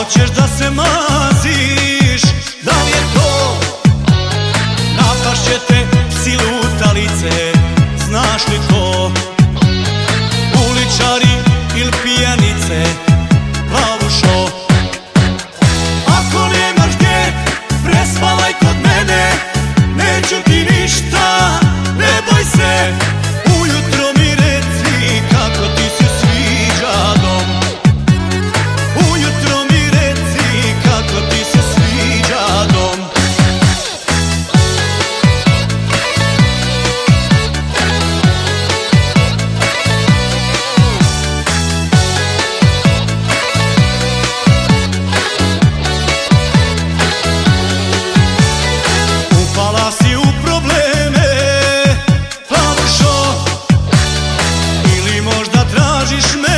hoćeš da se maziš, da li je to? Napašće te psi lutalice, znaš li to? Uličari ili pijanice, plavušo. Ako nemaš gdje, prespavaj kod mene, neću ti ništa, ne boj se. Ujutro mi reci kako ti se sviđa dom. Ujutro mi reci kako ti se sviđa dom. Upala si u probleme, plavušo, ili možda tražiš me